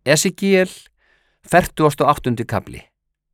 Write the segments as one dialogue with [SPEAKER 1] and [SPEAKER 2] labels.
[SPEAKER 1] Esekiel, 48. kafli.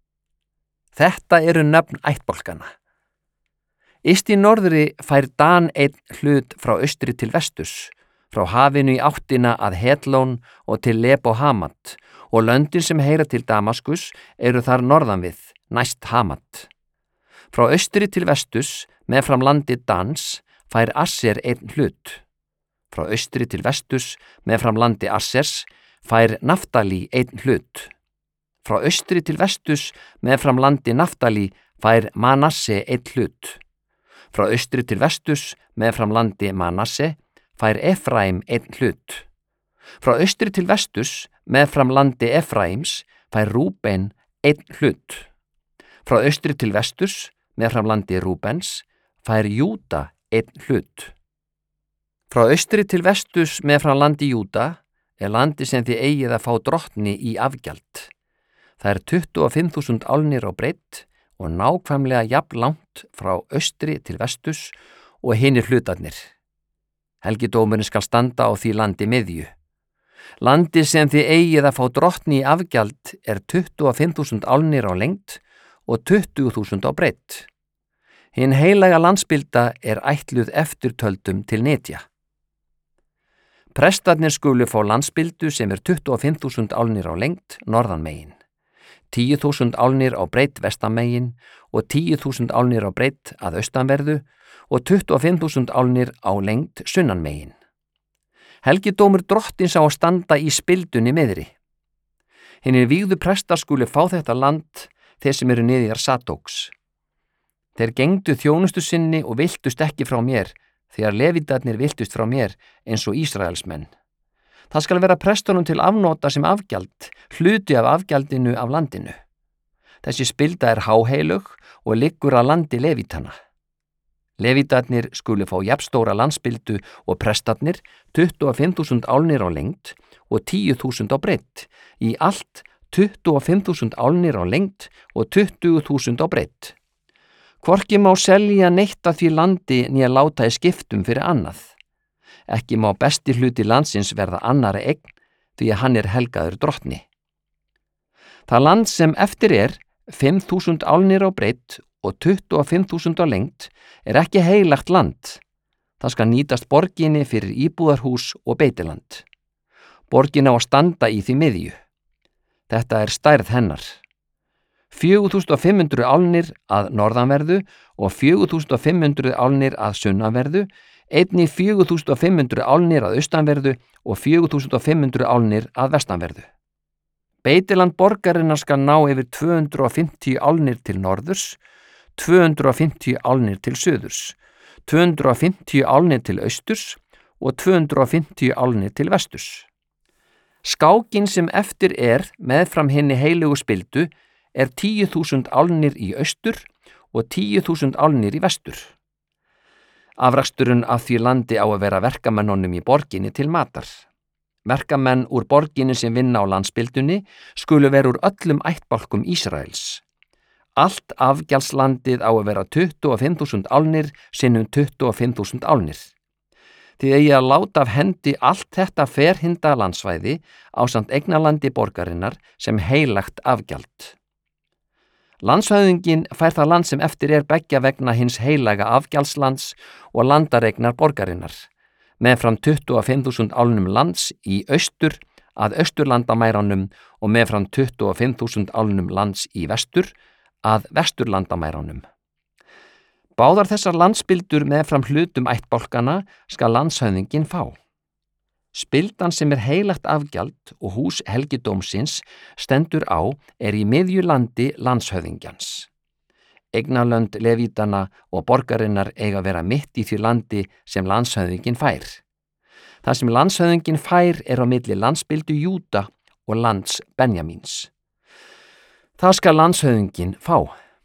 [SPEAKER 1] Þetta eru nöfn ættbálkanna. Yst í norðri fær Dan einn hlut frá austri til vesturs, frá hafinu í áttina að Hetlón og til Lebo Hamat, og löndin sem heyra til Damaskus eru þar norðan við, næst Hamat. Frá austri til vesturs, meðfram landi Dans, fær Asser einn hlut. Frá austri til vesturs, meðfram landi Assers, fær Naftali einn hlut. Frá austri til vesturs, meðfram landi Naftali, fær Manasse einn hlut. Frá austri til vesturs, meðfram landi Manasse, fær Efraim einn hlut. Frá austri til vesturs, meðfram landi Efraims, fær Rúben einn hlut. Frá austri til vesturs, meðfram landi Rúbens, fær Júda einn hlut. Frá austri til vesturs meðfram landi Júda er landi sem þið eigið að fá drottni í afgjald. Það er 25.000 álnir á breidd og nákvæmlega jafn langt frá austri til vesturs og hinir hlutarnir. Helgidómurinn skal standa á því landi miðju. Landi sem þið eigið að fá drottni í afgjald er 25.000 álnir á lengd og 20.000 á breidd. Hin heilaga landspilda er ætluð eftirtöldum til netja. Prestarnir skulu fá landspildu sem er 25.000 álnir á lengd norðanmegin, 10.000 álnir á breidd vestanmegin og 10.000 álnir á breidd að austanverðu og 25.000 álnir á lengd sunnanmegin. Helgidómur drottins á að standa í spildunni miðri. Hinir vígðu prestar skulu fá þetta land þeir sem eru niðjar Sadóks. Þeir gengdu þjónustu sinni og viltust ekki frá mér, þegar levítarnir viltust frá mér eins og Ísraelsmenn. Það skal vera prestunum til afnota sem afgjald, hluti af afgjaldinu af landinu. Þessi spilda er háheilug og liggur að landi levítana. Levítarnir skulu fá jafnstóra landspildu og prestarnir 25.000 álnir á lengd og 10.000 á breidd, í allt 25.000 álnir á lengd og 20.000 á breidd. Hvorki má selja neitt af því landi né láta í skiptum fyrir annað. Ekki má besti hluti landsins verða annari eign, því að hann er helgaður drottni. Það land sem eftir er, 5.000 álnir á breidd og 25.000 á lengd, er ekki heilagt land. Það skal nýtast borginni fyrir íbúðarhús og beitiland. Borgin á að standa í því miðju. Þetta er stærð hennar. 4.500 álnir að norðanverðu og 4.500 álnir að sunnanverðu, einnig 4.500 álnir að austanverðu og 4.500 álnir að vestanverðu. Beitiland borgarinnar skal ná yfir 250 álnir til norðurs, 250 álnir til suðurs, 250 álnir til austurs og 250 álnir til vesturs. Skákin sem eftir er meðfram hinni heilugu spildu er 10.000 álnir í austur og 10.000 álnir í vestur. Afraksturinn af því landi á að vera verkamennunum í borginni til matar. Verkamenn úr borginni sem vinna á landspildunni skulu vera úr öllum ættbálkum Ísraels. Allt afgjaldslandið á að vera 25.000 álnir sinnum 25.000 álnir. Þið eigi að láta af hendi allt þetta ferhinda landsvæði ásamt eignarlandi borgarinnar sem heilagt afgjald. Landshöfðinginn fær það land sem eftir er beggja vegna hins heilaga afgjaldslands og landareignar borgarinnar, meðfram 25.000 álnum lands í austur að austurlandamæranum og meðfram 25.000 álnum lands í vestur að vesturlandamæranum. Báðar þessar landspildur meðfram hlutum ættbálkana skal landshöfðinginn fá. Spildan sem er heilagt afgjald og hús helgidómsins stendur á er í miðju landi landshöfðingjans. Eignarlönd levítana og borgarinnar eiga að vera mitt í því landi sem landshöfðinginn fær. Það sem landshöfðinginn fær er á milli landspildu Júda og lands Benjamíns. Það skal landshöfðinginn fá.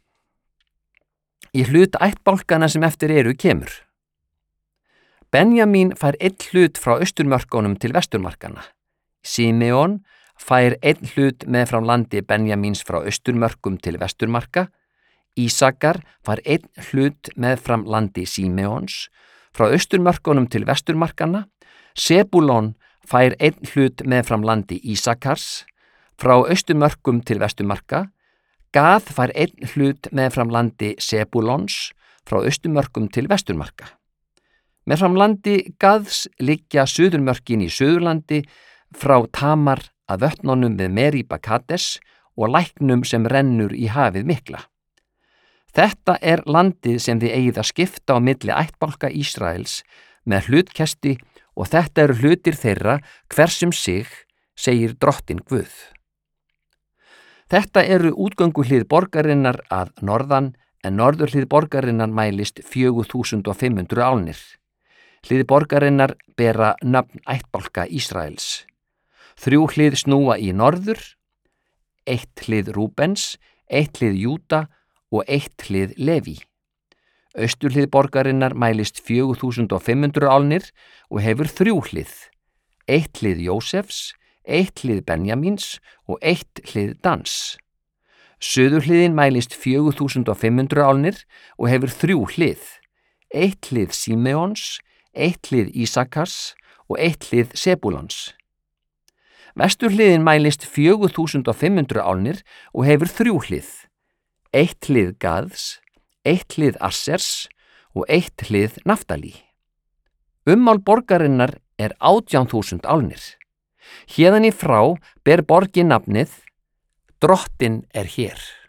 [SPEAKER 1] Í hlut ættbálkana sem eftir eru kemur. Benjamín fær einn hlut frá austurmörkunum til vesturmarkana. Simeon fær einn hlut meðfram landi Benjamíns frá austurmörkum til vesturmarka. Ísakar fær einn hlut meðfram landi Simeons frá austurmörkunum til vesturmarkana. Sebúlon fær 1 hlut meðfram landi Ísakars, frá austurmörkum til vesturmarka. Gað fær 1 hlut meðfram landi Sebúlons, frá austurmörkum til vesturmarka. Meðfram landi Gaðs liggja suðurmörkin í Suðurlandi frá Tamar að vötnunum við Meríba Kades og læknum sem rennur í hafið mikla. Þetta er landið sem þið eigið að skipta á milli ættbálka Ísraels með hlutkesti og þetta eru hlutir þeirra hversum sig, segir Drottinn Guð. Þetta eru útgönguhlið borgarinnar að norðan en norðurhlið borgarinnar mælist 4500 álnir. Hlið borgarinnar bera nöfn ættbálka Ísraels. 3 hlið snúa í norður, 1 hlið Rúbens, 1 hlið Júda og 1 hlið Leví. Austurhlið borgarinnar mælist 4500 álnir og hefur 3 hlið, 1 hlið Jósefs, 1 hlið Benjamíns og 1 hlið Dans. Suðurhliðin mælist 4500 álnir og hefur 3 hlið, 1 hlið Símeons, 1 hlið Ísakars og 1 hlið Sebúlons. Vesturhliðin mælist 4500 álnir og hefur 3 hlið, 1 hlið Gaðs, 1 hlið Assers og 1 hlið Naftali. Ummál borgarinnar er 18.000 álnir. Héðan í frá ber borgin nafnið Drottinn er hér.